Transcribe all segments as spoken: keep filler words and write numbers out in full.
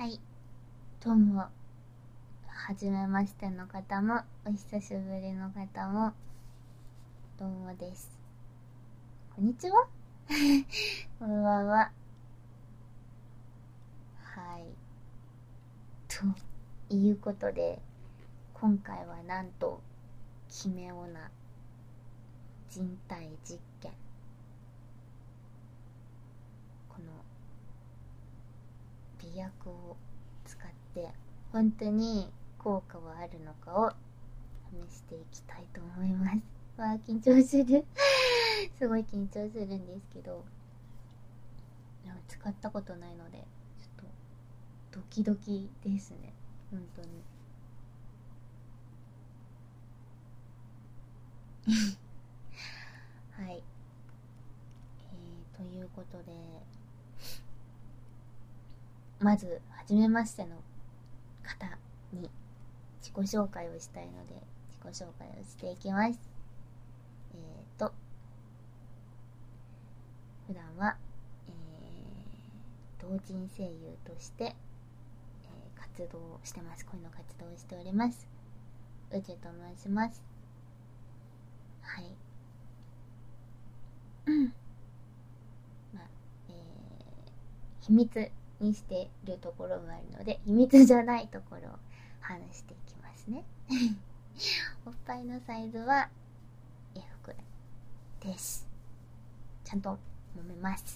はい、どうも、はじめましての方も、お久しぶりの方も、どうもです。こんにちはこんばんは。はい。ということで、今回はなんと、奇妙な人体実験。この、美薬を使って、本当に効果はあるのかを試していきたいと思います。わあ、緊張するすごい緊張するんですけど、使ったことないのでちょっとドキドキですね、本当にはい、えー、ということで、まず初めましての方に自己紹介をしたいので自己紹介をしていきます。えーと普段は、えー、同人声優として、えー、活動をしてます。声の活動をしております。うちと申します。はい。うんまあえー、秘密にしてるところもあるので、秘密じゃないところを話していきますねおっぱいのサイズは エフ くらいです。ちゃんと揉めます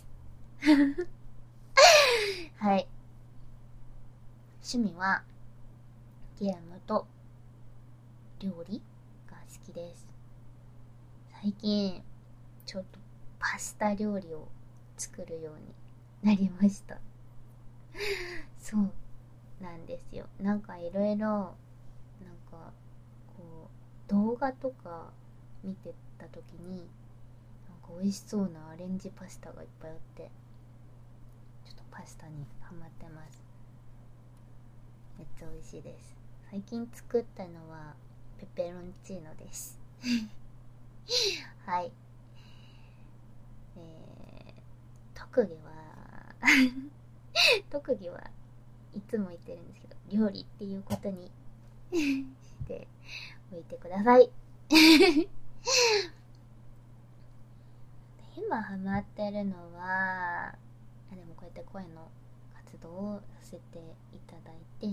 はい趣味はゲームと料理が好きです。最近ちょっとパスタ料理を作るようになりましたそうなんですよ。なんかいろいろなんかこう動画とか見てた時に、なんか美味しそうなアレンジパスタがいっぱいあって、ちょっとパスタにハマってます。めっちゃ美味しいです。最近作ったのはペペロンチーノですはい、えー、特技は特技はいつも言ってるんですけど、料理っていうことにしておいてください今ハマってるのは、でもこうやって声の活動をさせていただいて、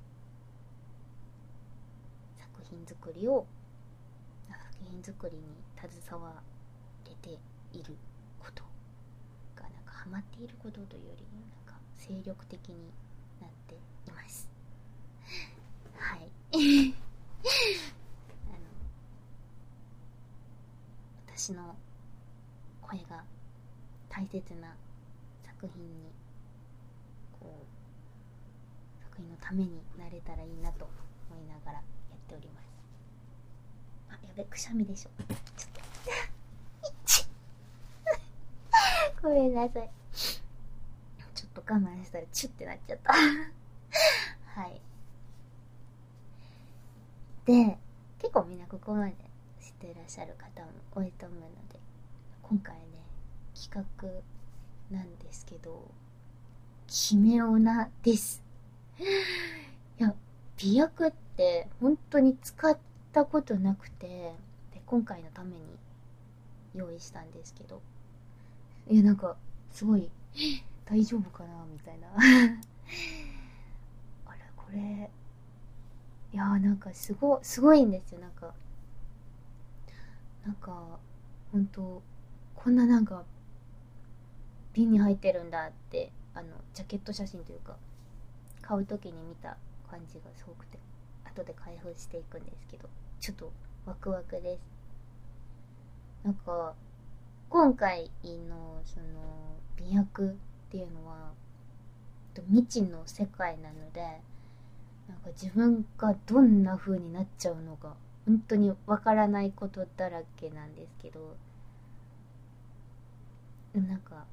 作品作りを作品作りに携われていることが、なんかハマっていることというより、なんか精力的になっていますはいあの私の声が大切な作品にこう作品のためになれたらいいなと思いながらやっております。あ、やべ、くしゃみでしょちょっとごめんなさい、ちょっと我慢したらチュッてなっちゃったはいで、結構みんなここまで知っていらっしゃる方も多いと思うので、今回ね企画なんですけど、奇妙なですいや、美薬って本当に使ったことなくて、で今回のために用意したんですけど、いや、なんかすごい大丈夫かなみたいなあれ、これ、いやー、なんかすごすごいんですよ。なんかなんか本当こんななんか瓶に入ってるんだって、あのジャケット写真というか買う時に見た感じがすごくて、後で開封していくんですけど、ちょっとワクワクです。なんか今回のその美薬っていうのは未知の世界なので、なんか自分がどんな風になっちゃうのか本当にわからないことだらけなんですけど、でもなんか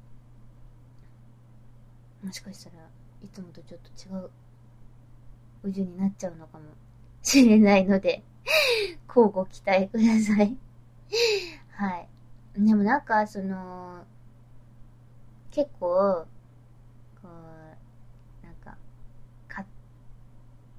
もしかしたらいつもとちょっと違う宇宙になっちゃうのかもしれないので乞うご期待くださいはいでもなんかその結構こうなんか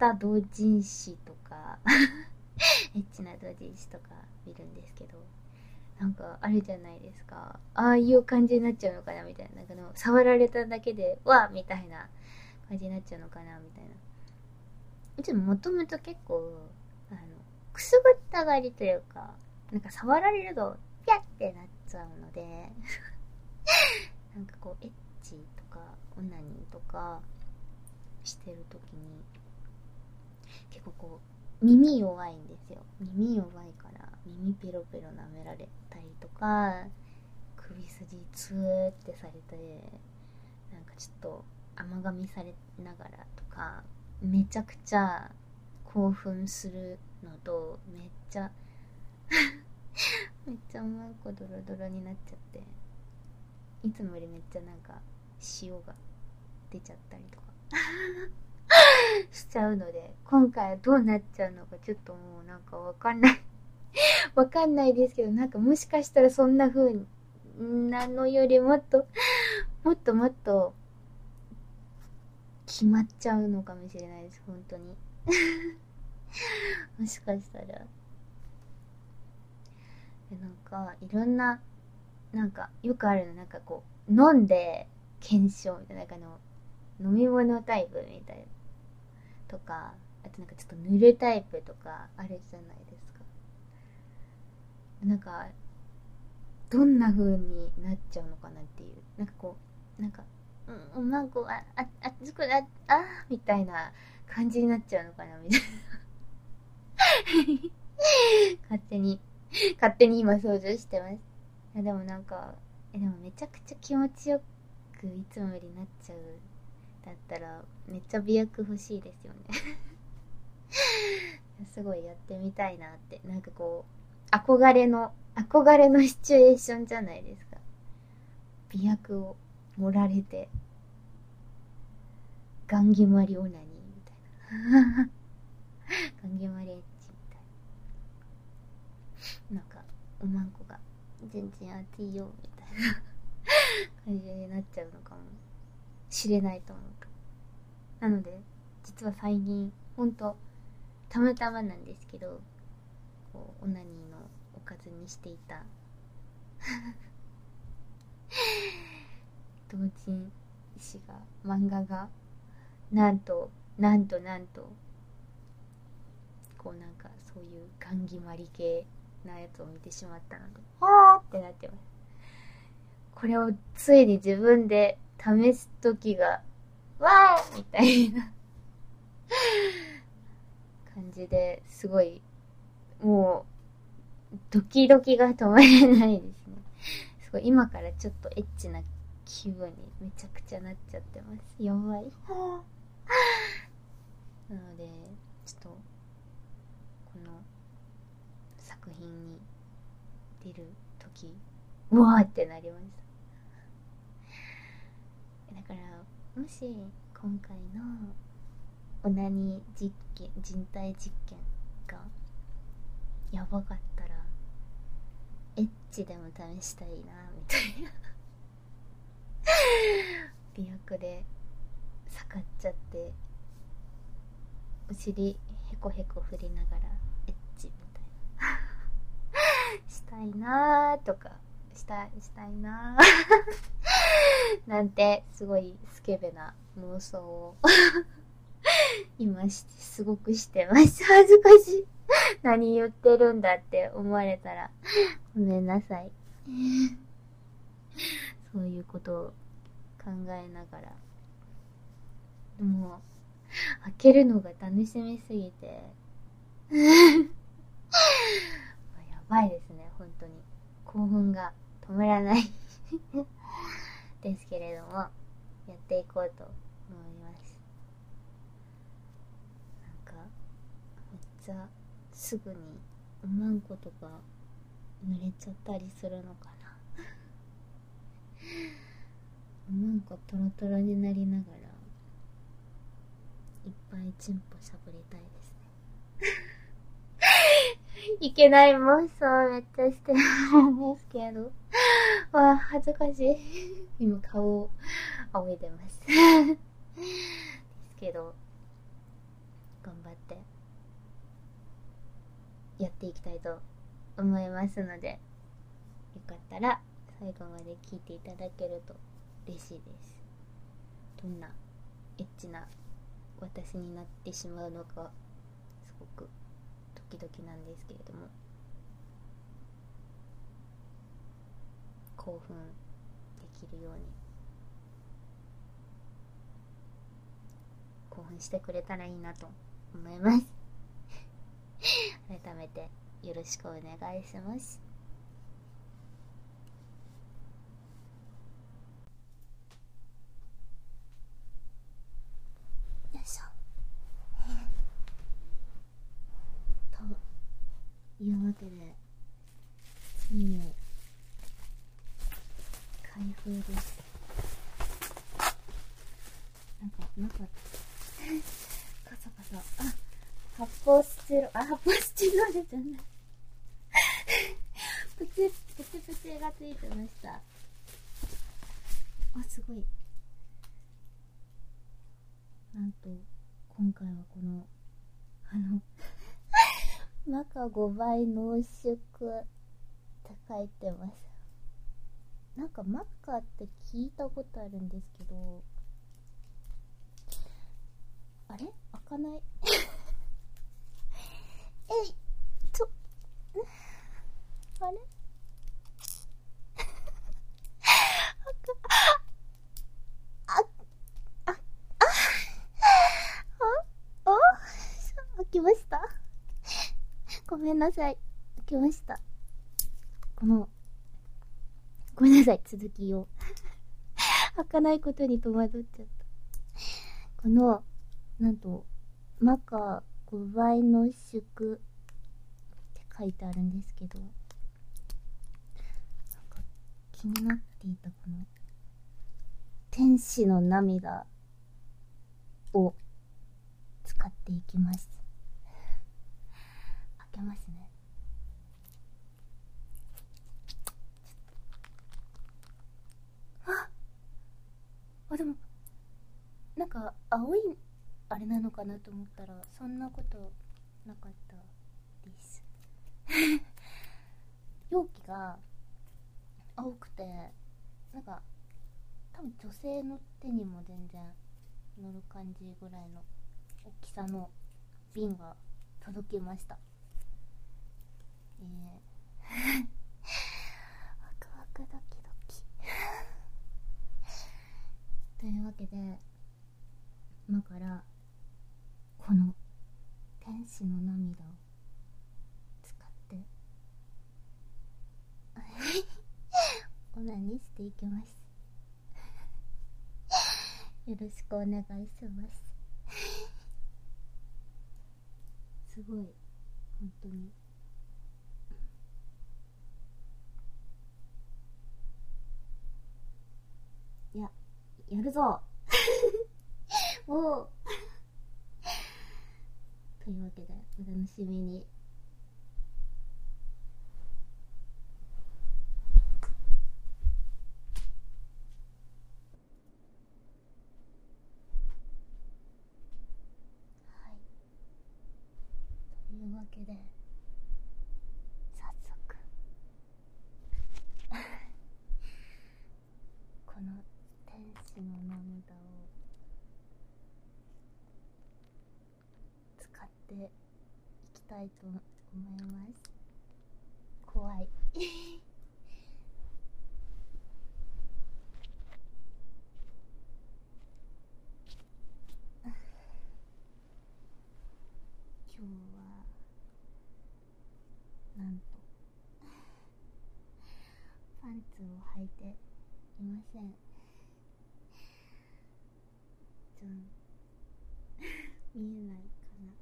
た同人誌とかエッチな同人誌とか見るんですけど、なんかあれじゃないですか、ああいう感じになっちゃうのかなみたいな、なんかの触られただけでわみたいな感じになっちゃうのかなみたいな。うちもともと結構あのくすぐったがりというか、なんか触られるとピャってなっちゃうのでなんかこうエッチとかオナニーとかしてるときに結構こう耳弱いんですよ。耳弱いから耳ペロペロ舐められたりとか、首筋ツーってされてなんかちょっと甘噛みされながらとか、めちゃくちゃ興奮するのと、めっちゃめっちゃうまい子ドロドロになっちゃって、いつもよりめっちゃなんか塩が出ちゃったりとかしちゃうので、今回はどうなっちゃうのかちょっともうなんかわかんないわかんないですけど、なんかもしかしたらそんな風なのよりもっともっともっと決まっちゃうのかもしれないです、本当にもしかしたらなんかいろんな、なんかよくあるの、なんかこう飲んで検証みたいな、なんかの飲み物タイプみたいなとか、あとなんかちょっと塗るタイプとかあるじゃないですか。なんかどんな風になっちゃうのかなっていう、なんかこうなんかうん、なんかあああつくああみたいな感じになっちゃうのかなみたいな勝手に勝手に今想像してます。いやでもなんかえでもめちゃくちゃ気持ちよくいつもよりなっちゃうだったらめっちゃ美薬欲しいですよねすごいやってみたいなって、なんかこう憧れの憧れのシチュエーションじゃないですか。美薬を盛られてガンギマリオナニーみたいなガンギマリエッチみたいな、なんかおまんこが全然熱いよみたいな感じになっちゃうのかもしれないと思うと。なので実は最近ほんとたまたまなんですけど、こうオナニーのおかずにしていた同人誌が漫画がなんとなんとなんとこうなんかそういうガンギマリ系なやつを見てしまったので、はーってなってます。これをついに自分で試す時がわーみたいな感じで、すごいもうドキドキが止まれないですね。すごい今からちょっとエッチな気分にめちゃくちゃなっちゃってます。やばいなのでちょっとこの作品に出る時うわーってなりました。だからもし今回のオナニー実験、人体実験がやばかったらエッチでも試したいなみたいな美薬で盛っちゃってお尻ヘコヘコ振りながらエッチみたいなしたいなーとかしたしたいなーなんてすごいスケベな妄想を今すごくしてます。恥ずかしい何言ってるんだって思われたらごめんなさいそういうことを考えながら、もう開けるのが楽しみすぎてやばいですね、本当に興奮が止まらないですけれども、やっていこうと思います。なんかめっちゃすぐにおまんことか濡れちゃったりするのかなおまんこトロトロになりながらいっぱいチンポしゃぶりたいですねいけない妄想めっちゃしてるんですけどわあ恥ずかしい今顔を仰いでますですけど頑っていきたいと思いますので、よかったら最後まで聞いていただけると嬉しいです。どんなエッチな私になってしまうのかすごくドキドキなんですけれども、興奮できるように興奮してくれたらいいなと思います改めてよろしくお願いします。よいしょというわけで、ついに開封です。なんかなかったカサカサ、あ、発泡スチロあ発泡スチロールじゃないプチプチプチがついてました。あ、すごい。なんと今回はこのあのマカごばい濃縮って書いてます。なんかマッカーって聞いたことあるんですけど、あれ開かないえいちょあれあああああ開きました。ごめんなさい、開きました。このごめんなさい、続きを開かないことに戸惑っちゃった。このなんとマカごばい濃縮って書いてあるんですけど、なんか気になっていたこの天使の涙を使っていきます。開けますね。ああ、でもなんか青いあれなのかなと思ったらそんなことなかったです容器が青くて、なんか多分女性の手にも全然乗る感じぐらいの大きさの瓶が届きました。えー、ワクワクドキドキというわけで、今からこの天使の涙を使ってオナニーしていきます。よろしくお願いしますすごい本当にいや、やるぞもうというわけでお楽しみに。はい、というわけで早速この天使の涙を使っていきたいと思います。怖い今日はなんとパンツを履いていません。じゃん見えないかな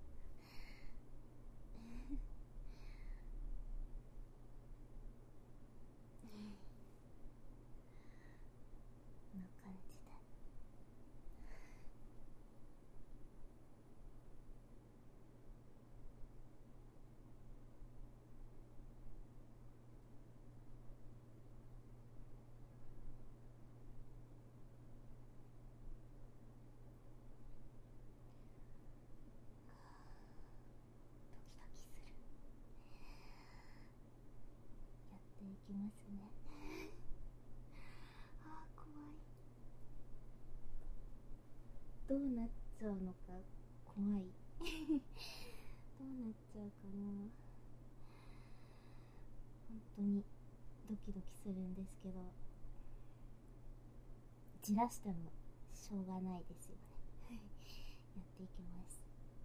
こんな感じでますね。あー、怖い。どうなっちゃうのか怖い。どうなっちゃうかな。本当にドキドキするんですけど、じらしてもしょうがないですよね。やっていきます。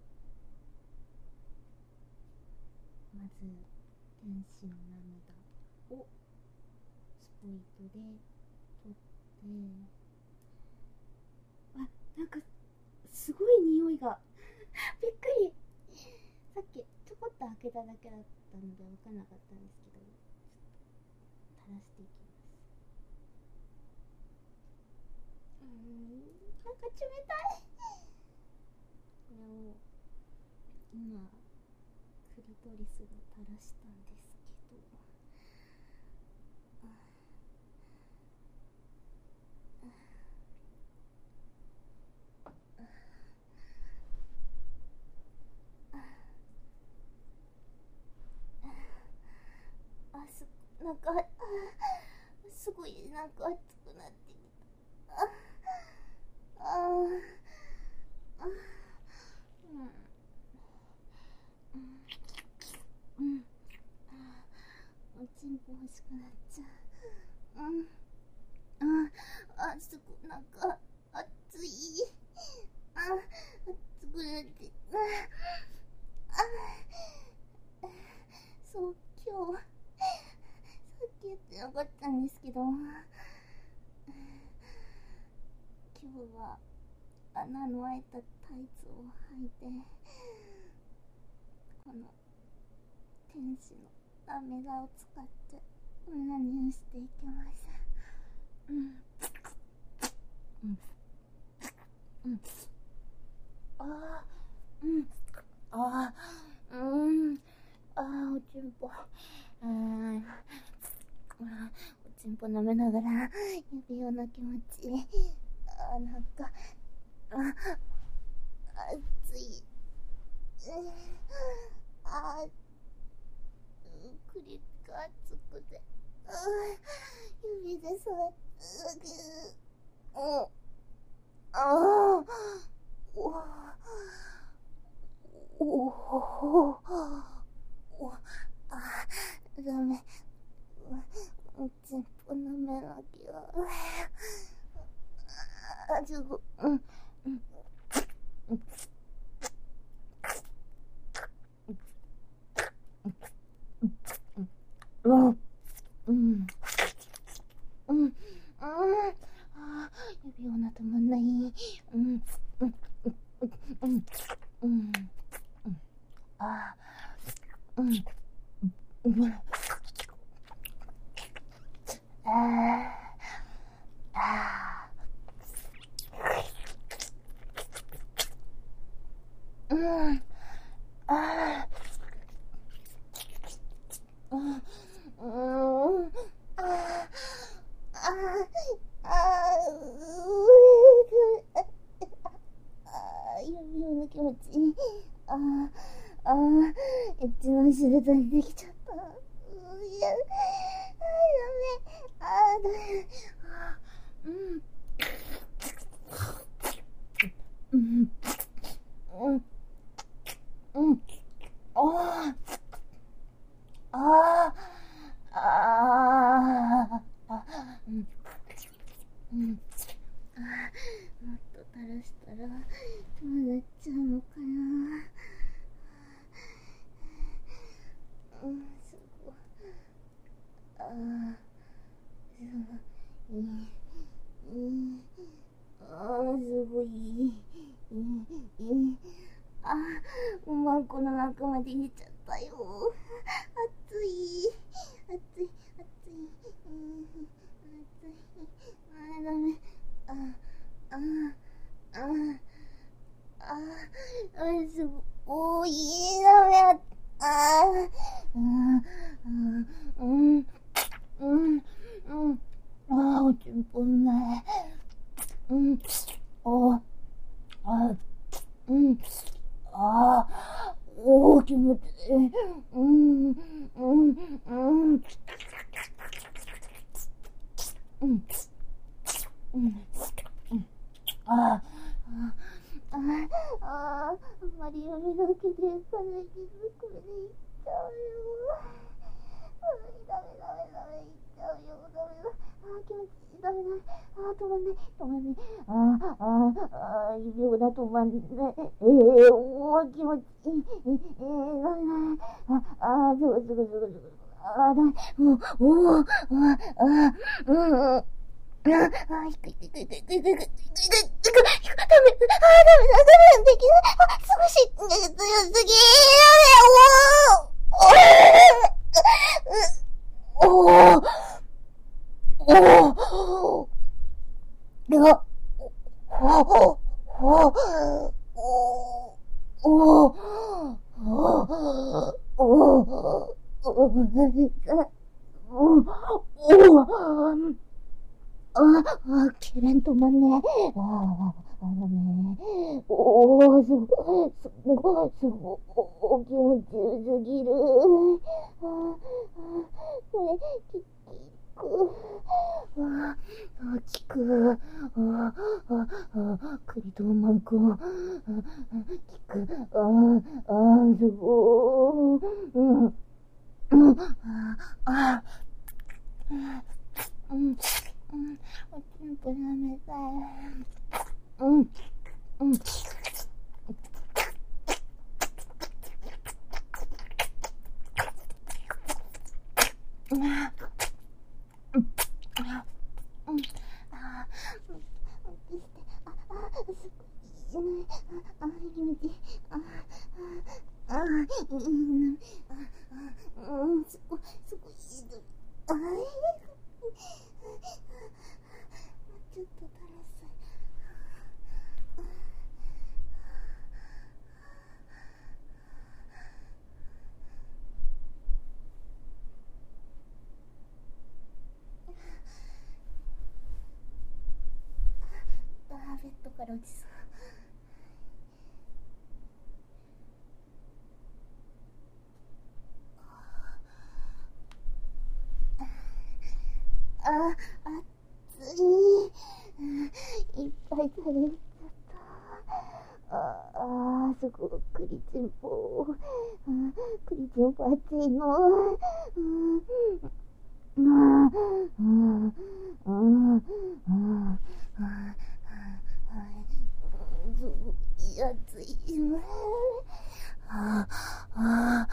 まず天使の涙をスポイトで取って、あ、なんかすごい匂いがびっくり。さっきちょこっと開けただけだったので分かんなかったんですけど、垂らしていきます。うーん、なんか冷たい。これを今クリトリスが垂らしたんですけど、あ、す、なんか、あ、すごい、なんか熱くなってきた。あ、あ、あ、うん、うん、うん、おちんぽ欲しくなっちゃう。うん、あ、あ、すご、なんか、熱い。あ、熱くなって、あ、あ、そう、今日、さっき言ってなかったんですけど、今日は穴の開いたタイツを履いて、この天使のラメダを使ってオナニーしていきます。うん、うん、うん、あー、うん、あー、うん、あー、おちんぽ、うん、おちんぽ舐めながら指輪の気持ち、あー、なんか、あ、熱い、あー、クリが熱くて、指で触って、うん、ああ、おおおお、あ、ダメ、おちんぽ舐めなきゃ。あ、ちょっと、うん、うん、うん、うん、うん、うん、うん、あ、指輪なたまんない。うん、うん、うん、うん、うん、あ、うん、うん、あ、あ、うん、あ、うん、うん、あ、あ、あ、あ、指輪の気持ちいい。あ、あ、エッチなしで出てきちゃった。ういや、あ、ダメ。あ、ダメ。あ、うん。うん。うん。うん。ああ。ああ。ああ。うん。うん。ああ。もっと垂らしたら、どうなっちゃうのかな。うん、すごい。ああ。すごい。いい。いい。ああ、すごい。いい。いい。あ、おまんこの中まで入れちゃったよ。熱い。熱い。熱い。うん、熱い。あ、ダメ。あ、あ、あ、あ、あ、すごい。ダメ。あ、うん、うん、うん、うん、うん。あ、おちんぽうまい。うん、あ、あ、うん。ああ、おお、気持ちいい。うん、うん、うん。 うん。うん。ああ、ああ、ああ、あんまり読みだけでかなりずくでいっちゃうよ。ダメダメダメいっちゃうよ。ダメだ。ああ、気持ちいい。ダメだ。ああ、止まんない。止まんない。ああ、ああ、ああ、指をだ止まんない。ええー、おー、気持ちいい。ええー、ダメだ。ああ、すごいすごいすごいすごい。ああ、だめ。もう、おー、ああ、ああ、うん、うん。ああ、低い低い低い低い低い低い低い低い低い低いダメ。ああ、ダメだ、ダメだ、できない。あ、すごし、強すぎ。ダメ、おー。おー。おー。では、おー。おー。おー。おー。おー。おー。おー。ああ、けれんとまんね。ああ、あのね。おー、すごい、すごい、すごい、気持ちよすぎる。ああ、これ、き、きく。ああ、きく。ああ、ああ、くりとうまんこ。ああ、きく。ああ、ああ、すごい。うん、うん、ああ、うん、うん。うん、おちんぽ舐めたい。うん、うん。うん、あ、うん、あ、うん、あ、うん、あ、あ、すごい、あ、あ、気持ちいい。あ、あ、あ、いいな。あ、うん、すごい、すごい、ひどい。あ、ちょっとだらさい。あ、ベッドから落ちそう。あ、暑い。いっぱい食べちゃった。ああ、すごくクリチンポ。クリチンポ暑いの。うん、うん、うん、うん、うん、すごい暑いの。ああ、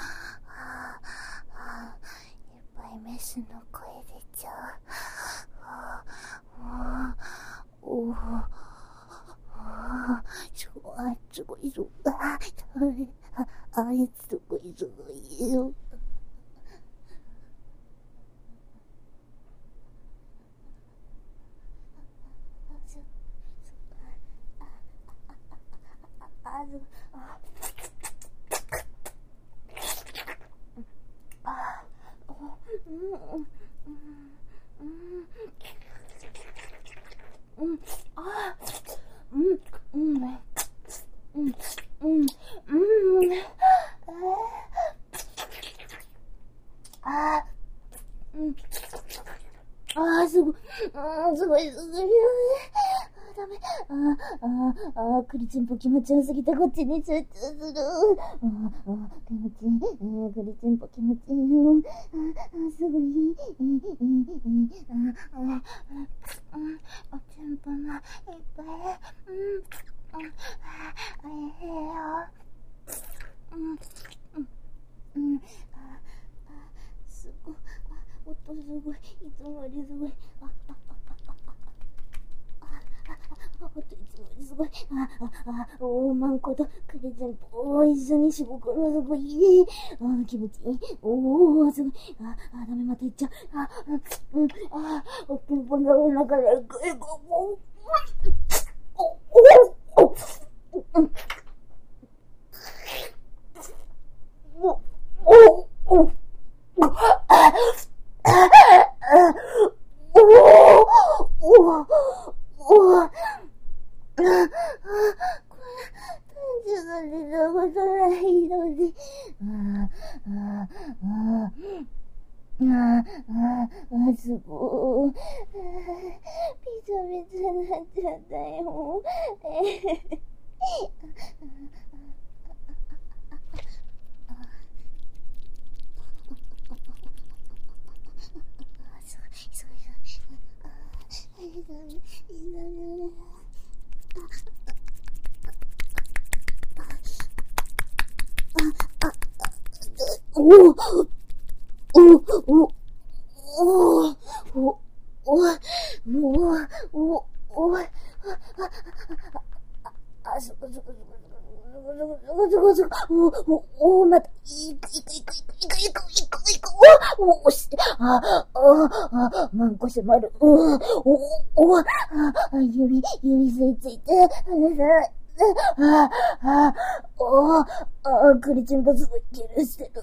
いっぱいメスの声出ちゃう。おお、すごい、すごい、すごい、あ、あいつすごい、すごいよ。あ、すごい、あ、あ、うん、うん、うん、うん、あ、うん、うん、うん、うん、うん、あ、うん、あ、すごい、うん、すごい、すごい、あ、ダメ、あ、あ、あ、クリチンポ気持ちよすぎてこっちに集中する。あ、あ、気持ちいい、えー、クリチンポ気持ちいいよ。あ、あ、すごい、いい、いい、いい、いい、あ、あ、うん、おちんぽもいっぱい、うん、うん、あ、おいしいよ。うん、うん、うん、あ、あ、すごい、あ、音すごい、いつもよりすごい、あ、あ、あ、ほんといつもよりすごい。あ、あ、あ、おまんことクレゼンポ一緒にしごくのすごい。あ、気持ちいい。おー、すごい。あ、あ、ダメ、またいっちゃう。あ、うん、あ、おっきんぽんの中で、ぐいごも、お、お、お、お、お、お、あ、あ、お、お、お、あ、あ、これ、単純な出たことないので、あ、あ、あ、あ、あ、あ、すごい。 おおおおおもうおおああそこそこそこそこそこおおおまたいくいくいくいくいくいくいくいくおお押してあああマンコ迫るおおおあ指指吸いついてああおあクリチンボスのいけるしてる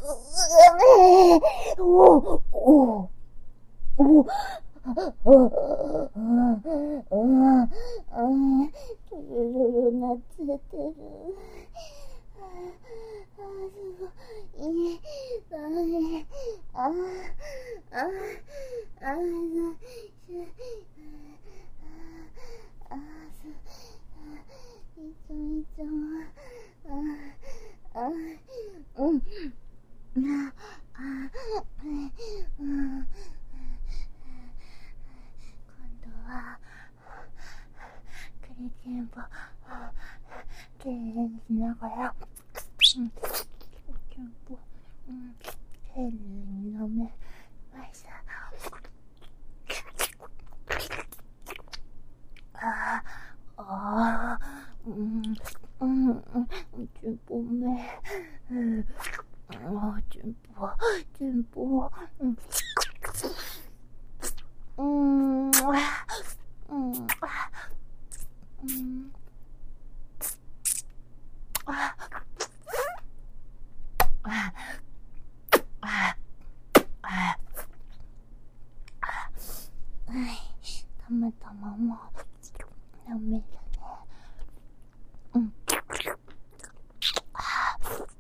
おおおおああ、ああ、ああ、ああ、トゥルルルなっててる。ああ、すごい。ああ、ああ、ああ、ああ、ああ、いつもいつも、ああ、ああ、うん、ああ、うん。クリチンボきれいにしながらクリチンボ丁寧に飲めました。あああうんうんうんチンポめうんあチンポチンポうんうんうんうんああああたまたまもう飲めるね。うんあ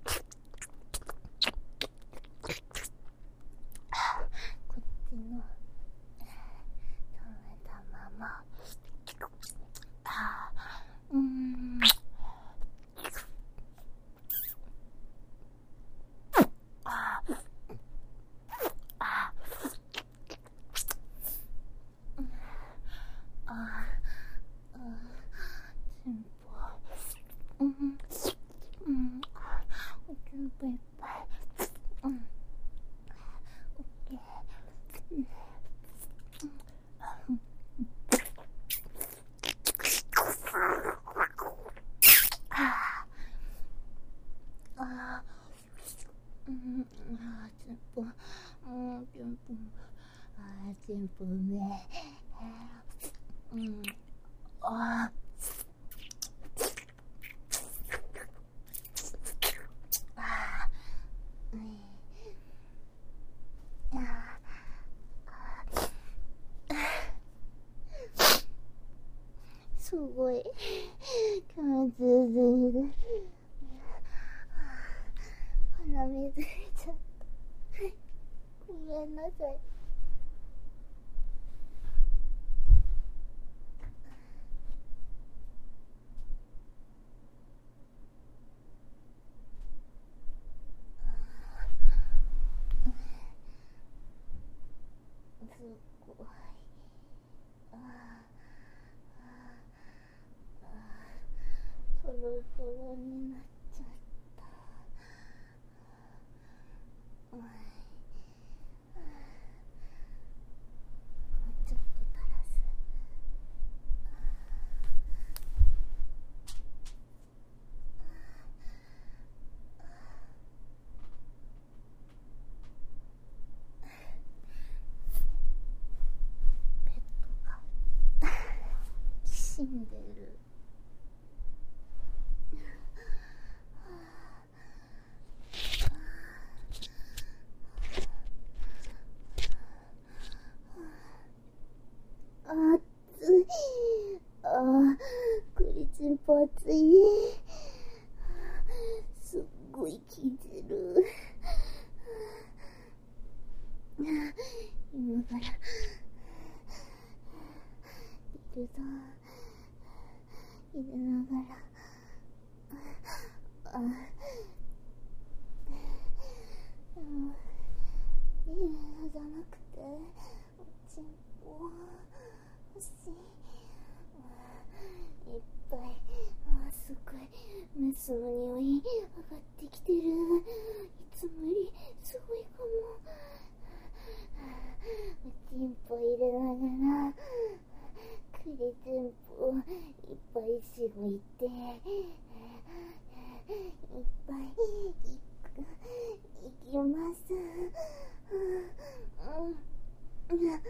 こっちのためたままあうんあああ全部うんうん全部いっぱいうんオッケーうんああうんあ全部うん全部あ全部ねうんああうんすごい気持ちいい。鼻水出ちゃった。ごめんなさい。すごい。ああ、トロトロになっちゃった。もうちょっと垂らす。ペットが死んでる。熱い。ああ、クリチンポ熱い。すっごい効いてる。今から入れた入れながらああいいのじゃなくておちんぽ欲しい。いっぱいあすごいメスの匂い上がってきてる。いつつむりすごいかも。おちんぽ入れながらクリちんぽいっぱいしごいて、いっぱいいくいきます。うんうん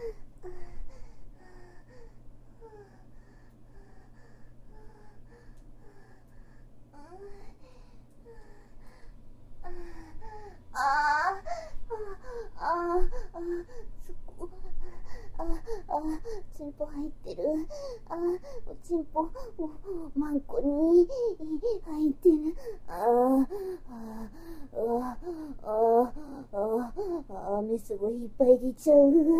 ああああそこああチンポ入ってる。あおチンポマンコに入ってる。あああああああ目すごいいっぱい出ちゃう。ああいっ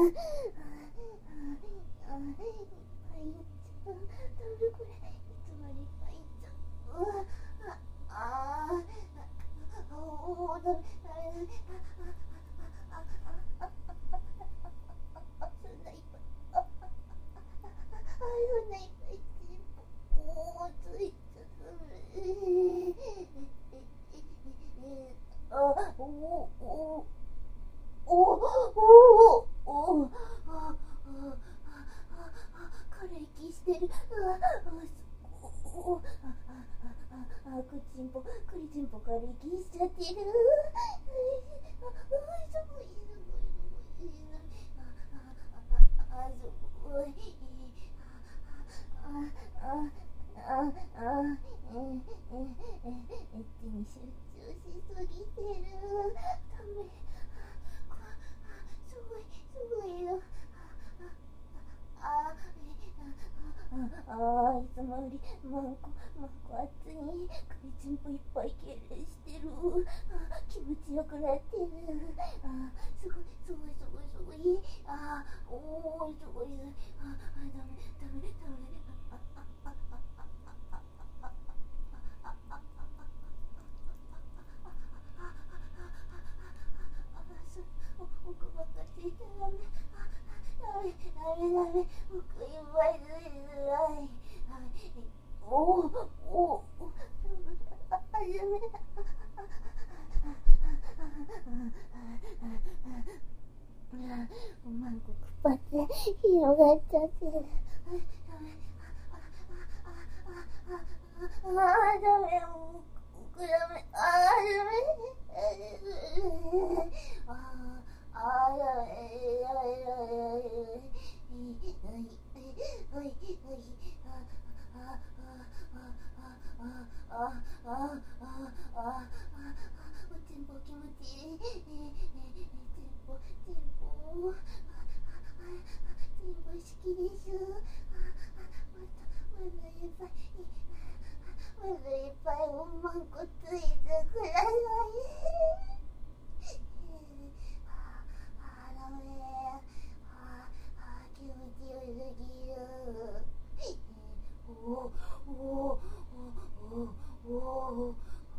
ぱい出ちゃう。ダメこれいつまでいっぱいいっちゃう。ああおおダメダメダメ。そんないっぱいチンポおーついちゃう。あおおおおおおお軽い息してる。あおおあくちんぽくりちんぽ軽い息しちゃってる。あすごいすごいすごいあすごいああああえええエッチに集中しすぎてる。ダメすごいすごいよ。あああいつもよりマンコマンコ熱い。クリちんぽいっぱい敬礼してる。あ気持ちよくなってる。あすごいすごいすごいすごい。あおーすごいすごい。ああダメダメダメ。あああああ奥ばっかついてダメ。ダメダメダメ奥いっぱいついてない。おおおおあダメマンコくっぱって広がっちゃってる。ああダメ奥ダメああダメあああダメダメダメおいおいああああああおちんぽ気持ちいい。ちんぽちんぽちんぽ好きです。まだいっぱいまだいっぱいおまんこついてください。あダメあ気持ちよすぎる。おおおおおお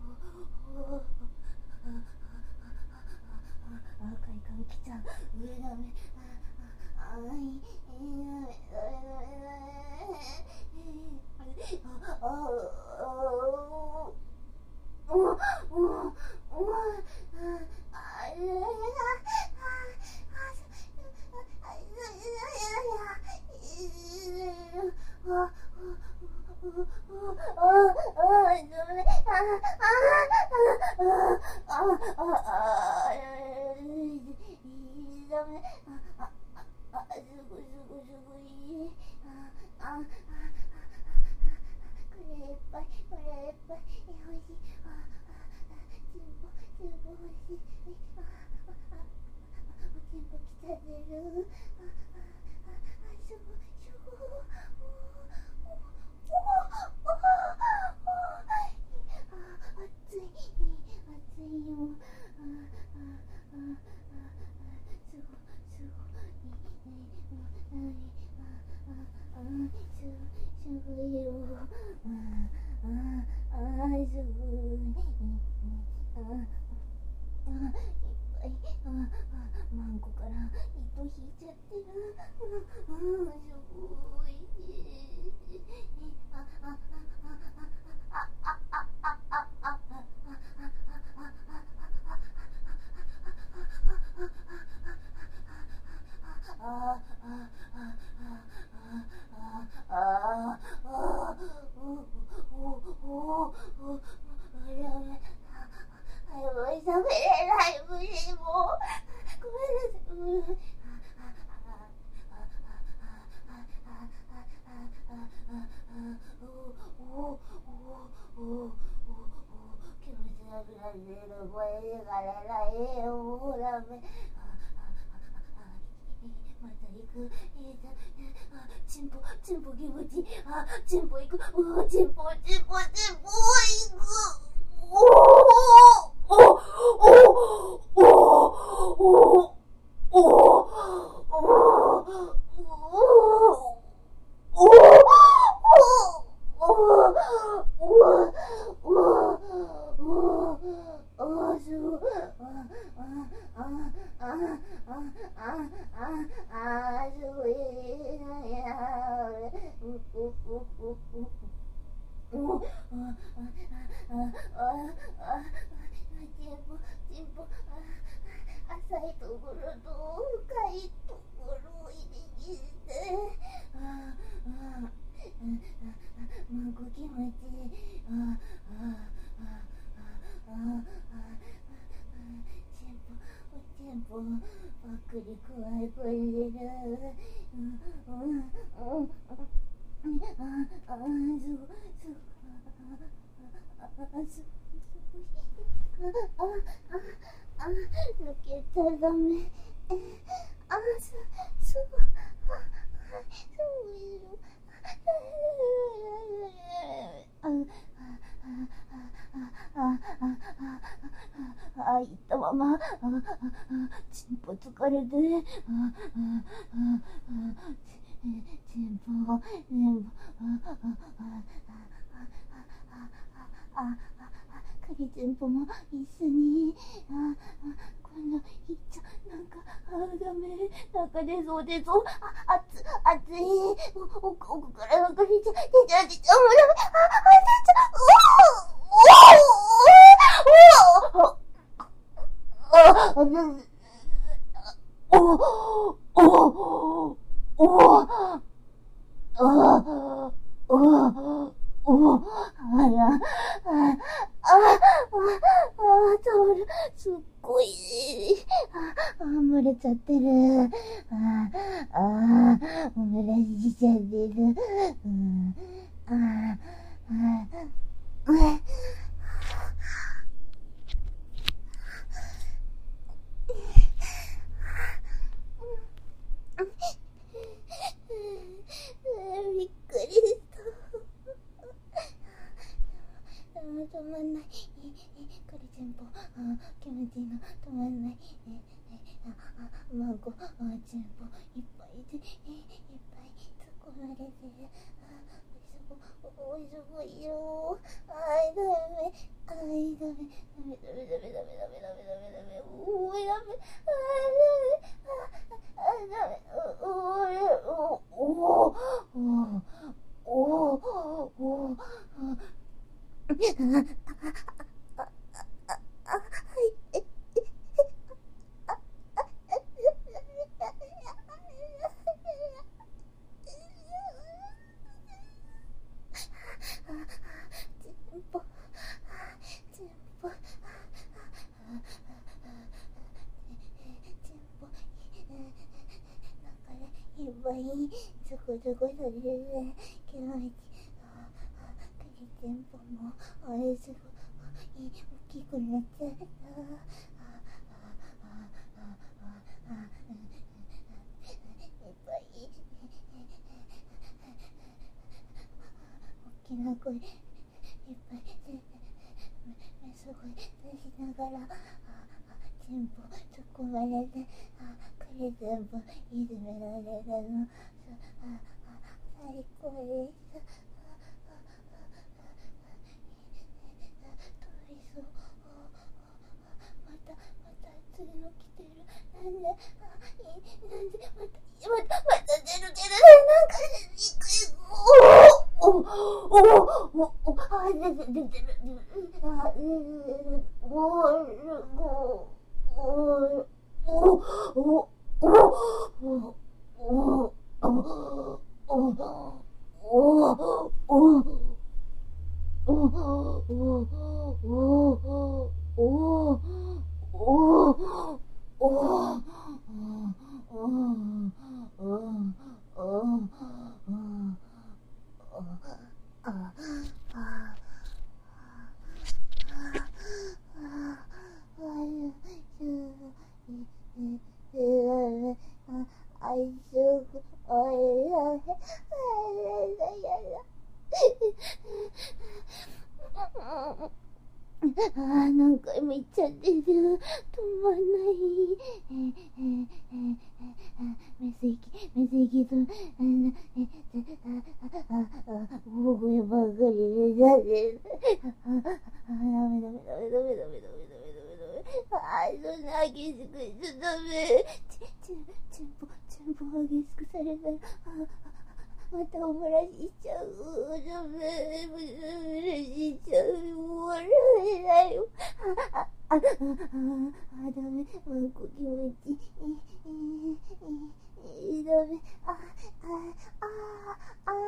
あ快感きちゃう。ダメあいダメダメダメああおおおおマンコから糸引いちゃってる。うん、すごい。あああああああああああああ喋れない無理もうごめんなさい。気持ちなくなってる声が出ないもうダメ。また行く。チンポチンポ気持ちいい。あチンポ行く。うチンポチンポチンポ行く。おおおおおお浅いところと深いところを入れてああもう気持ちいい。ああああチンポチンポばっくり怖い声出る。うんうんうんああそうそうああそうああ抜けちゃダメ。あそそうそういうあああいったままチンポ疲れてチンポチンポカリチンポも一緒にあ今度いっちゃなんかあダメなんか出そう出そうあ熱熱い奥奥からなんか出ちゃ出ちゃ出ちゃもうダメあ出ちゃうおおおおおすっごいあ漏れちゃってるああ漏れしちゃってるうんあああびっくりした止まんないカリチンポ気持ちいいの止まんないマンゴチンポいっぱいでいっぱい突っ込まれてるおいしょいよあいダメあいダメダメダメダメダメダメダメダメダメおいダメあいダメあいダメおいおおおおおそこそこそれでね、気持ちいい。カリチンポもあれすごい大きくなっちゃった。いっぱい大きな声いっぱいすごい出しながらチンポ突っ込まれてカリチンポいじめられるの最高でした。通りそうまたまた熱いの来てるなんでなんでまたまたまた出る出るなんか行くおおおおおあ出て出てるあ出てるおおおおおおおおおおおおああ、何回も言っちゃってる。止まんない。えー、えー、えー、メス息、メス息と、あの、え、あ、あ、あ、もうこればっかりで、だって、あ、あ、ダメダメダメダメダメダメダメダメダメ。あ、そんな激しくしちゃダメ。ち、ち、ちんぽ、ちんぽ激しくされたら、あ、またおもらししちゃう。ダメ、おもらししちゃう。笑えないよ。あ、あ、あ、あ、あ、ダメ。うんこ気持ちいい。ダメ。あ、あ、あ、あ、あ、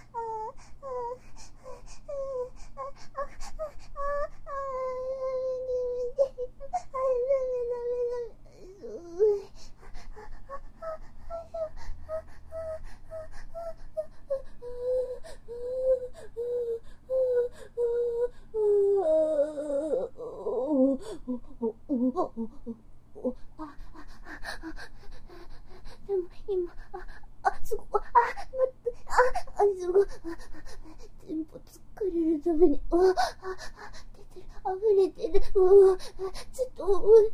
でも今、あ、あ、すごい、あ、待って、あ、あ、すごい、全部疲れるために、うわ、あ、あ、出てる、溢れてる、うわ、ちょっと、うわ、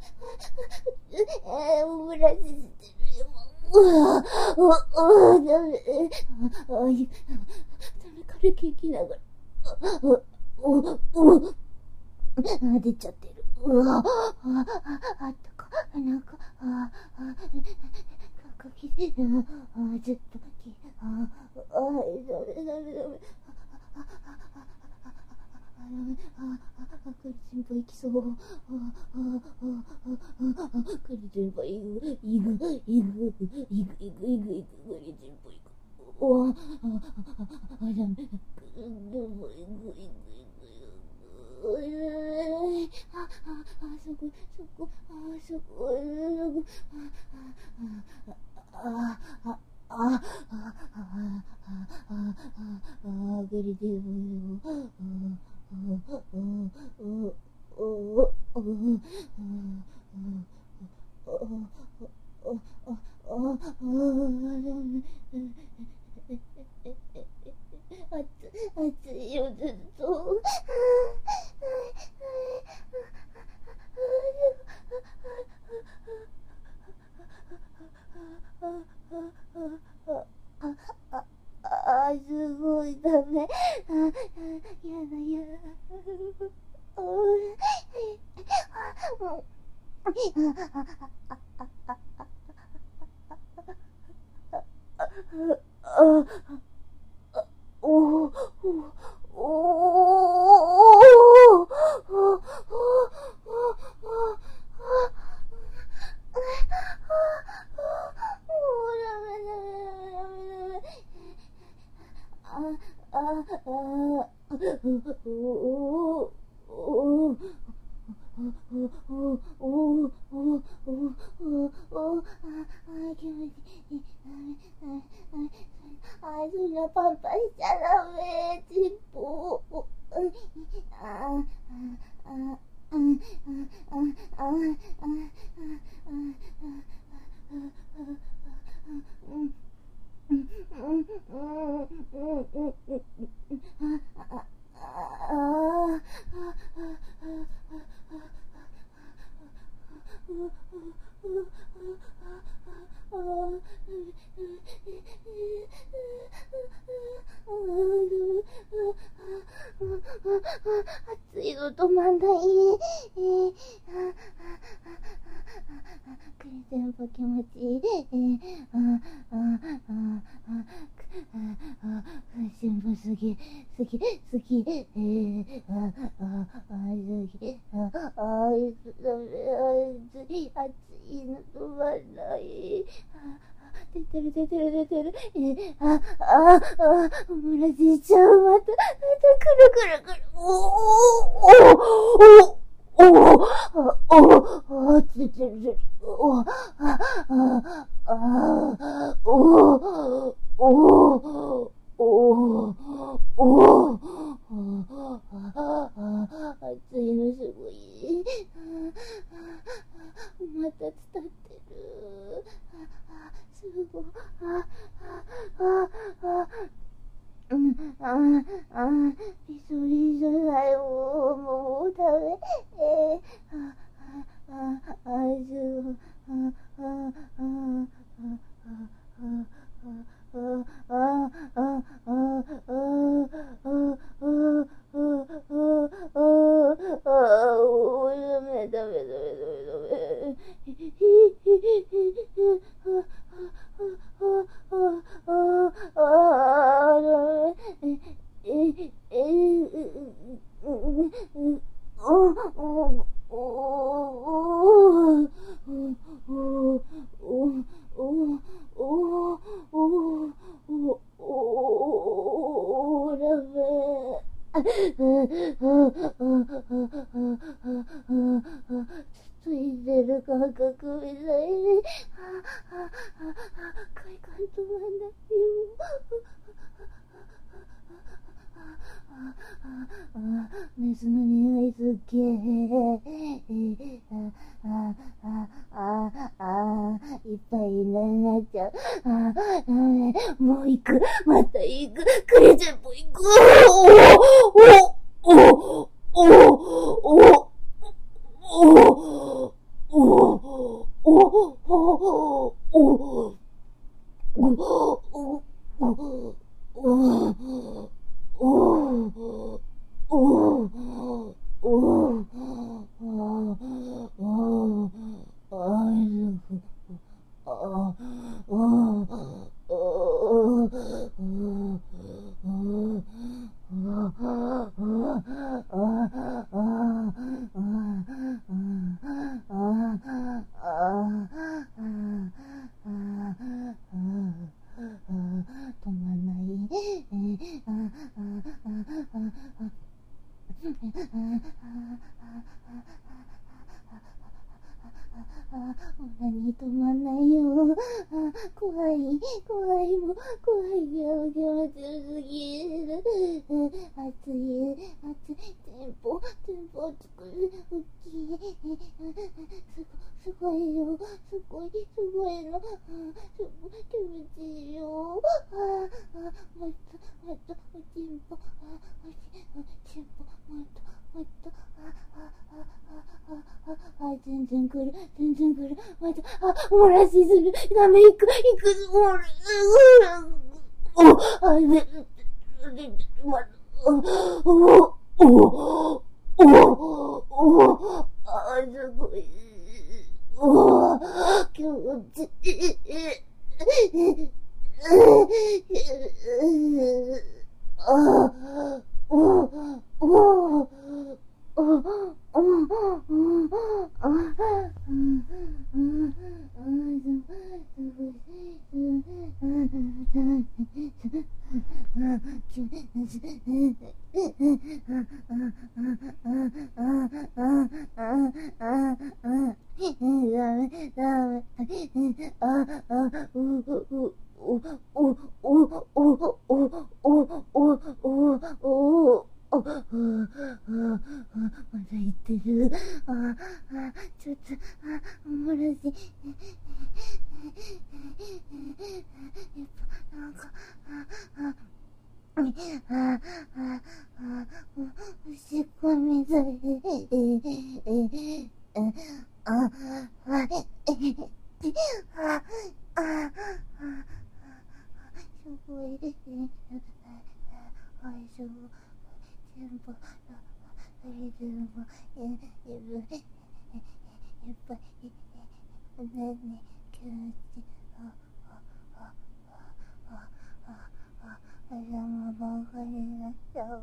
えー、オムライスしてるよ、うわ、うわ、うわ、ダメ、あ、あ、ダメ、軽く行きながら、うわ、うわ、うわ、あ、出ちゃってる。うわ、あ、あ、あったか、なんか、あ、あ、かきで、あ、あ、ちょっと、き、あ、あ、ダメダメダメ。あ、あ、あ、あ、ダメ、あ、あ、クリ先輩来そう。あ、あ、あ、あ、クリ先輩行く、行く、行く、行く、行く、行く、行く、クリ先輩行く。うわ、あ、あ、ダメ、でも、行く、行く、行く。あ、あ、あ、すごい、すごい、あ、すごい、すごい、あ、あ、あ、あ、あ、あ、あ、あ、あ、グリディブ、あ、あ、あ、暑いよ、ずっと。あ、すごい、ダメ。あ、やだ、やだ。おあ、そんなパンパンしちゃダメ。ちんぽ。あ、あ、あ、あ、あ、あ、あ、あ、暑いの止まんない。クリ先輩気持ちいい。あ、あ、あ、あ、あ、先輩すぎ、すぎ、すぎ。あ、あ、あ、すぎ。あ、あ、ダメ、暑い、暑いの止まんない。出てる出てる出てる。 てる。え、あ、あ、あ、おもらしちゃう。また、また、くるくるくる。おおおおおおおつつつ、おあ、あ、あ、おおおおお暑いのすごい。また伝ってる。すごい。あ、あ、あ、うん、あ、あ、びしょびしょだよ。もうダメ。えー、あ、あ、あ、あ、すごい。あ、あ、あ、あ、あ、あ、あ、あ、あ、あ、ついてる感覚みたいに、あ、あ、あ、快感止まんないよ。水の匂いすっげえ。あ、あ、あ、あ、あ、いっぱいになっちゃう。あ、ダメ。もう行く。また行く。クレジェンも行く。おおおおおおおおおお止まんない。何止まんないよ。あ、怖い、怖い、もう、怖いよ、気持ちよすぎる。暑い、暑い、テンポ、テンポ作る、大きい。すごいよ、すごい、すごいの。すごい気持ちいいよ。あ、あ、もっと、もっと、テンポ、あ、テンポ、もっと、もっと、あ、あ、あ、あ、あ、あ、全然来る、全然来る。また、あ、漏らしする。ダメ、行く、行く、漏ら、お、あ、で、で、ま、お、お、お、お、お、あ、すごい。お、気持ちいい。あ、お、お、まだ言ってる。あ、あ、ちょっと、あ、おもらし。やっぱ、なんか、あ、あ、あ、あ、あ、おしっこみたい。あ、あ、あ、あ、すごい。大丈夫。全部、リズム、え、えぶ、え、やっぱり、え、ねね、気持ち、あ、あ、あ、あ、あ、あ、頭ばかりになっちゃう。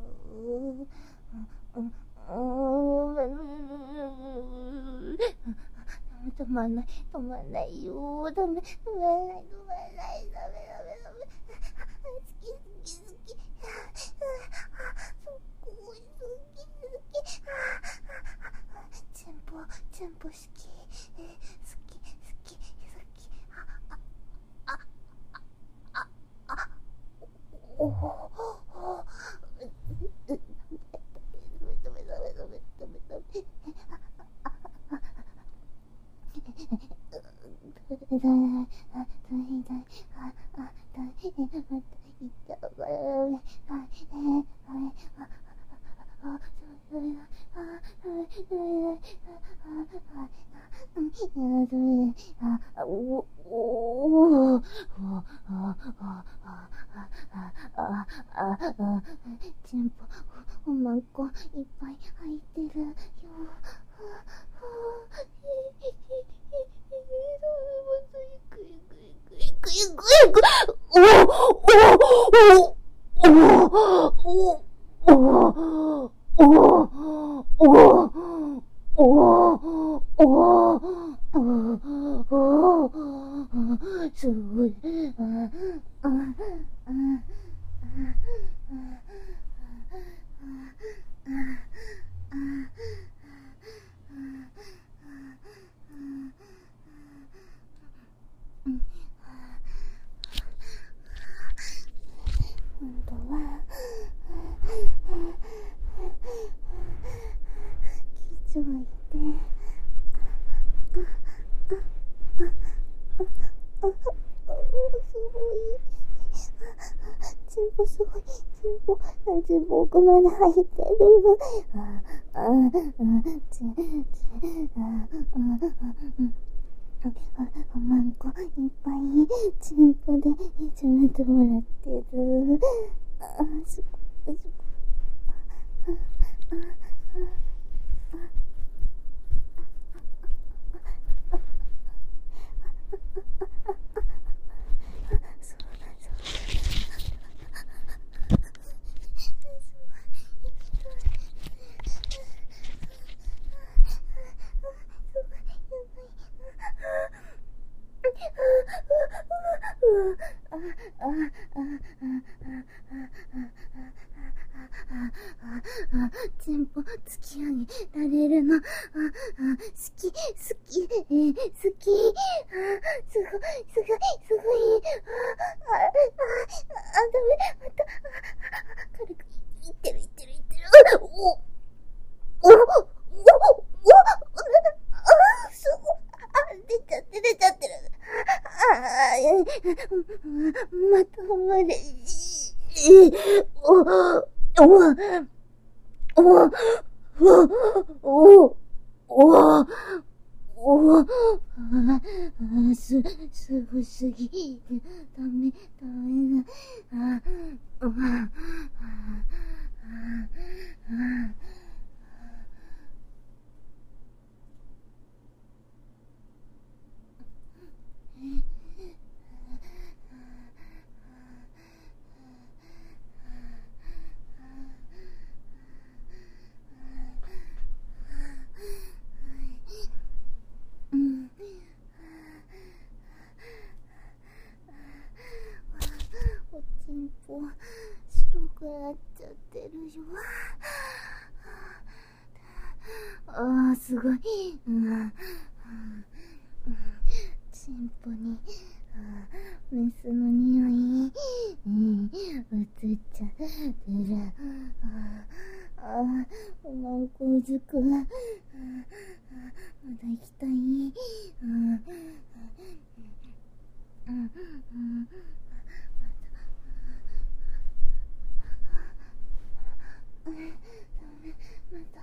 うん、うん、止まんない、止まんないよー、ダメ、止まんない、止まんない、ダメ、ダメ、ダメ。好き、好き、好き。すごい、好き、好き。チンポ、チンポ好き。好き、好き、好き。あ、あ、あ、あ、あ、おお、ダメ、ダメ、ダメ、ダメ、ダメ、ダメ、ダメ。チンポ、おまんこいっぱい入ってるよ。すごい。本当は気づいてすごい、チンポすごい、チンポ、チンポ奥まで入ってる。ああ、あ、ち、ち、あ、あ、おまんこいっぱいチンポでいじめてもらってる。あ、すごい、すごい。チンポ突き上げられるの。あ、あ、好き、好き、えー、好き。あ、すごい、すごい、すごい。あ、あ、あ、あ、ダメ、また、軽く、いってる、いってる、いってる。お、お、お、お、お、あ、すごい。あ、出ちゃってる、出ちゃってる。あ、またまで、お、お、お、お、お、お、す、すごすぎ。ダメ、ダメだ。あ、あ、あ、あ、うん。おちんぽ白くなっちゃってるよ。ああ、すごい。うん、チンポにメスの匂い、うん、移っちゃってる。ああ、おまんこうずく。まだ行きたい。うん、うん、うん、また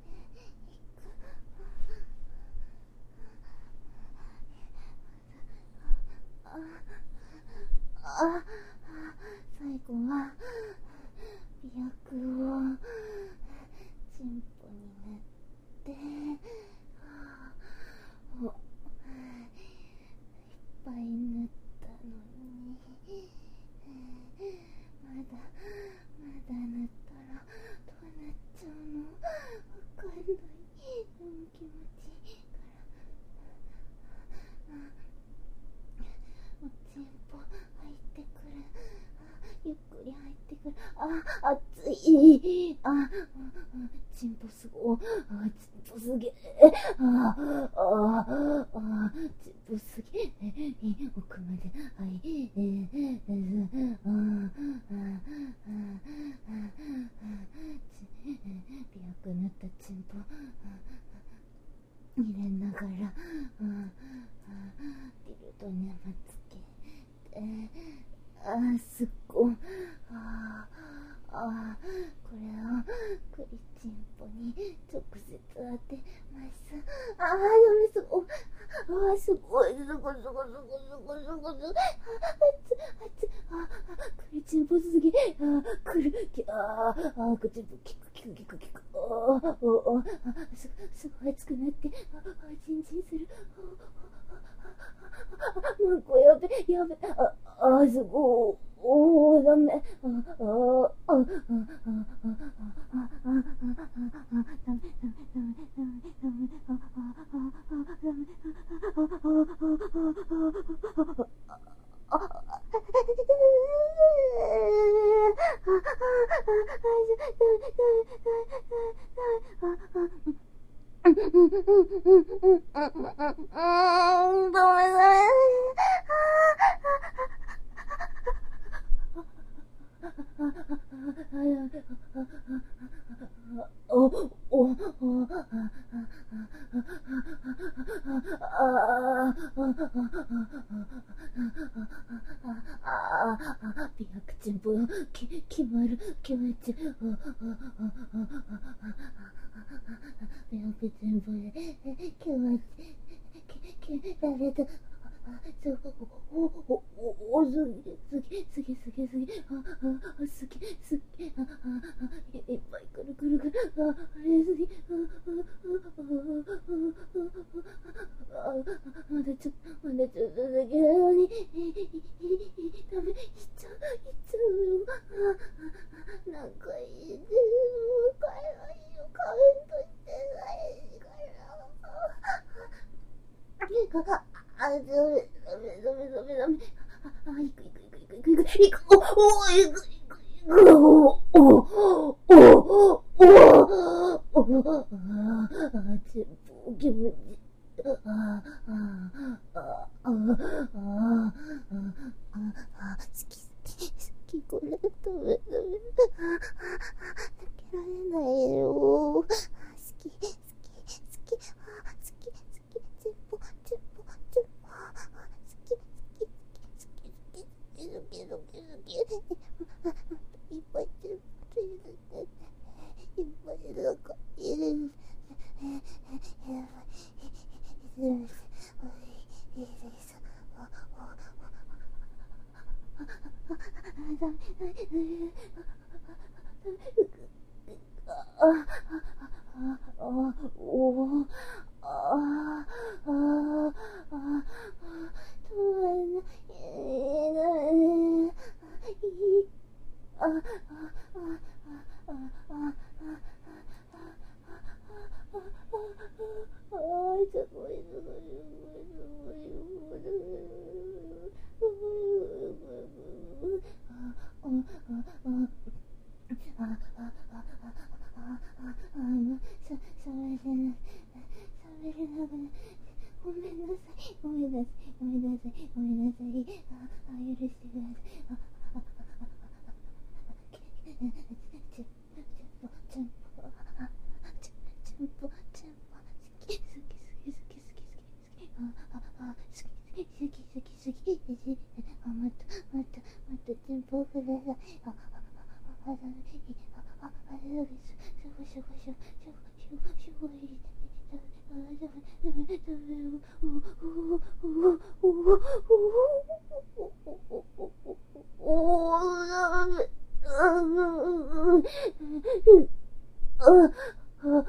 あ、最後は美薬をチンポに塗っておいっぱい塗ったのにまだまだ塗ったらどうなっちゃうのわかんない。でも気持ちいいからいい。あ、チンポすごい。あ、チンポすげえ。あ、あ、あ、チンポすげえ。奥まで。はい。えー、えー、あ、あ、美白くなったチンポ入れながら、ビルドにまつけて、あ、すっごい。ああ、これをクリチンポに直接当てます。ああ、ダメ、すごい。ああ、すごい。すごい、すごい、すごい、すごい、すごい。あ、あつ、あつ、あ、クリチンポすげえ。あ、くる、ああ、クリチンポ、キク、キク、キク、キク。ああ、ああ、す、すごい熱くなって、ああ、チンチンする。もうこれやべ、やべ、あ、あ、すごい。おー、ダメ。あ、あ、あ、あ、あ、あ、あ、あ、あ、ダメ、ダメ、ダメ、ダメ、ダメ、あ、あ、あ、ダメ、あ、あ、あ、あ、お、お、お、美白チンポき決まる決めて、美白チンポで決まって決められた。すごい。おおおお、すげすげすげすげすげ、ああ、すげすげ、ああ、いっぱいくるくるくる、ああ、あれすげ、ああ、ああ、まだちょっとまだちょっとだけなのに、ダメ、いっちゃういっちゃう、ああ、なんかいいね、もう帰らないよ、カウントしてないから。あ、ダメ、ダメ、ダメ、ダメ、ダメ。あ、あ、いくいくいくいくいくいくいく、お、お、いくいくいく、お、お、お、お、お、お、あ、ちょっと気持ち、あ、あ、あ、あ、あ、あ、あ、好き好き好き、これ、ダメ、ダメ、抜けられないよ。好き、好き、好き、好き、好き、チンポ、チンポ、チンポ、好き、好き、好き、好き、好き、好き、好き、いっぱいチンポ、いっぱいなんかいる。いいです。いいです。あ、あ、ダメ、ダメ、あ、あ、あ、お、あ、あ、あ、あ、止まらない、あ、あ、あ、あ、あ、あ、すごい、すごい、すごい、すごい、すごい、あ、あ、あ、あ、さ、触れない、触れなくな、ごめんなさい、ごめんなさい、ごめんなさい、ごめんなさい、あ、あ、許してください、あ、あ、あ、ちょ、ちょ、ちょ、あ、ちょ、ちょんぽ、ちょんぽ、好き、好き、好き、好き、好き、好き、あ、あ、あ、好き、好き、好き、好き、好き、あ、また、また、また、ちょんぽください、あ、あ、あ、ダメ、あ、あ、あ、すごい、すごい、すごい、すごい、すごい、すごい、ダメ、ダメ、ダメ、ダメ、お、お、お、お、お、お、ダメ、あ、う、あ、あ、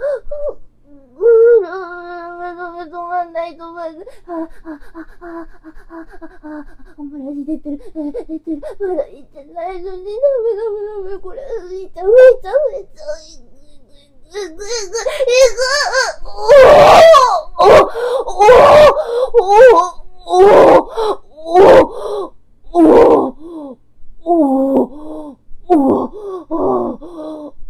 止まんない、止まんない。あ、あ、あ、あ、あ、あ、おもらし出てる、出てる。まだ行ってないのに、ダメ、ダメ、ダメ、これ、いっちゃう、いっちゃう、いっちゃう、いく、いく、いく、いく、いく、おー、おー、おー、おー、おー、おー、おー、おー、おー、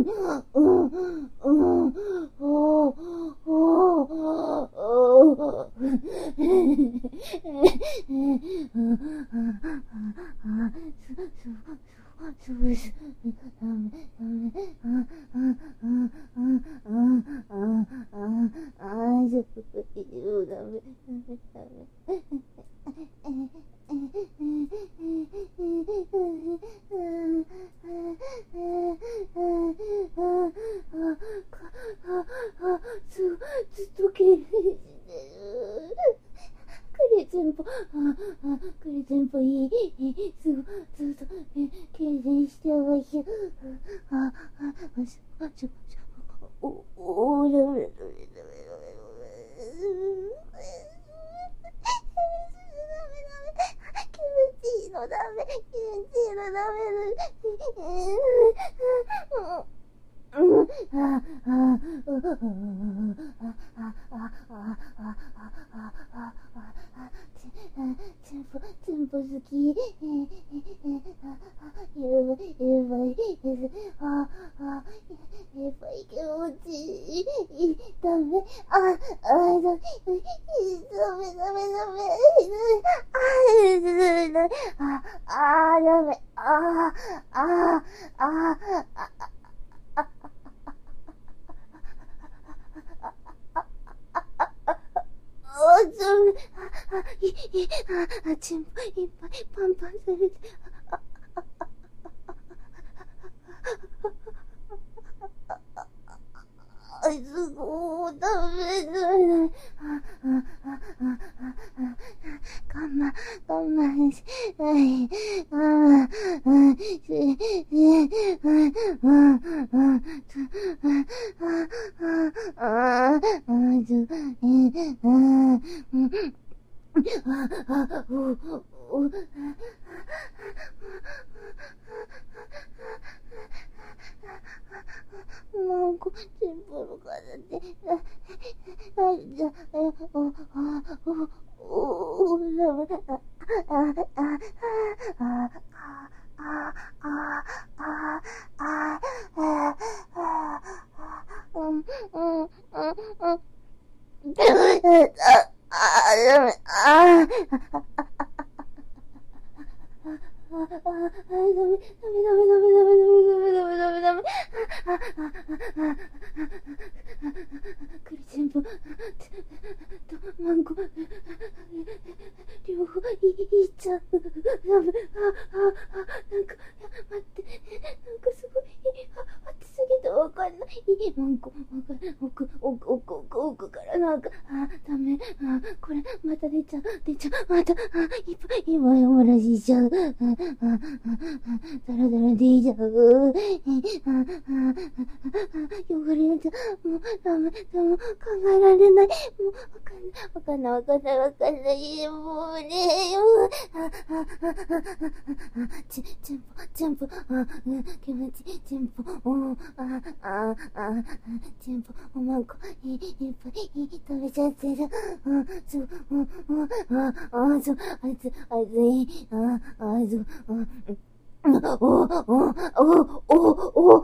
ずっと経営してる。これ全部、ああ、これ全部いい。すごい、ずっと、経営してるわよ。ああ、あ、ちょ、ちょ、お、お、ダメ、ダメ、ダメ、ダメ、ダメ。気持ちいいのダメ、気持ちいいのダメ。うん、あ、あ、あ、あ、あ、あ、あ、全部、全部好き。やばい、やばい、あ、あ、やばい、気持ちいい。ダメ、あ、あ、ダメ、ダメ、ダメ、ダメ、あ、あ、ダメ、あ、あ、あ、あ、あ、ダメ、あ、い、い、あ、あ、全部いっぱいパンパンされて、あ、あ、すごい、ダメ、ダメ、あ、あ、あ、あ、あ、我慢、我慢し、はい、あ、あ、し、し、あ、あ、あ、つ、あ、あ、あ、あ、つ、え、あ、うん、あ、あ、お、お、もう、全部の体で、あ、じゃ、お、お、お、お、ダメだ、あ、あ、あ、あ、あ、あ、あ、あ、あ、うん、うん、うん、うん、あ、あ、ダメ、あ、あ、あ、ダメ、ダメ、ダメ、ダメ、ダメ、ダメ、ダメ、ダメ、ダメ、ダメ、あ、あ、あ、これ全部、マンゴー、両方いいっちゃう。ダメ、あ、あ、あ、なんか、待って、なんかすごい、あ、待ってすぎてわかんない。マンゴー、わかんない。奥、奥、奥、奥、奥からなんか、あ、ダメ、あ、これ、また出ちゃう、出ちゃう、また、あ、いっぱい、今、漏らしちゃう。あ、あ、あ、だらだら出ちゃう。あ、あ、汚れちゃう。もう、ダメ、でも、考えられない。もう、わかんない、わかんない、わかんない、わかんない。もうね、もう、あ、あ、あ、あ、ち、全部、全部、あ、気持ち、全部、お、あ、あ、あ、全部、おまんこ、い、いっぱい、食べちゃってる。あ、そう、あ、あ、あ、そう、あいつ、あいつい、あ、あ、そう、あ、お、お、お、お、お、お、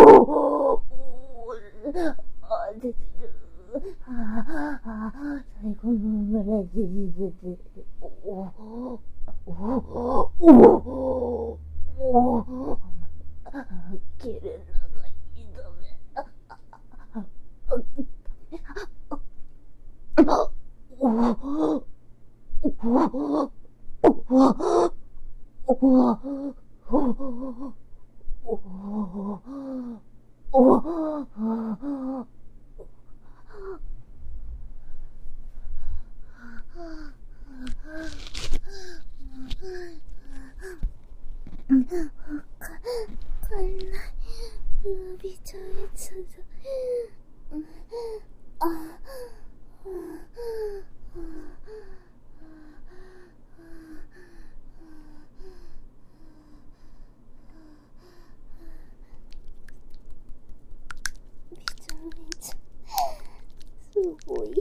最最後のままでおおおおおお綺麗な痛めああああおおおおこんなびちゃびちゃだ。あびちゃびちゃすごい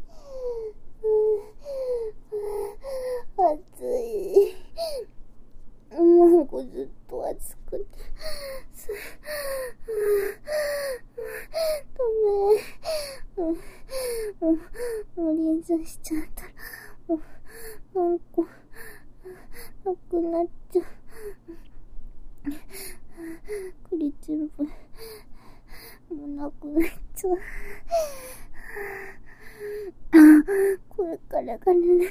暑い。もうずっと暑くてすダメ。もうもう連鎖しちゃったらもうなんかなくなっちゃう。栗全部もうなくなっちゃう。これからがね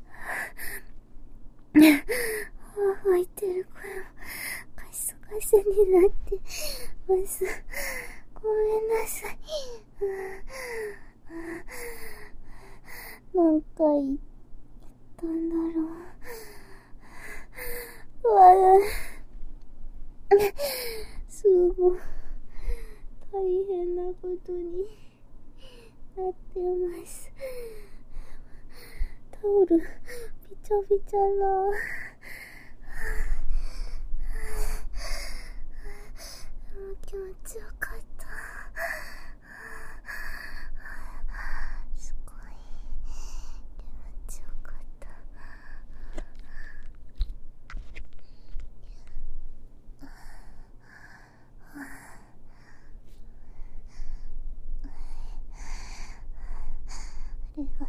吐いてる声もカシカシになってます。ごめんなさい。何回言ったんだろう。うわすごい大変なことになってます。タオルびちゃびちゃな。気持ちよかった。すごい気持ちよかった。ありが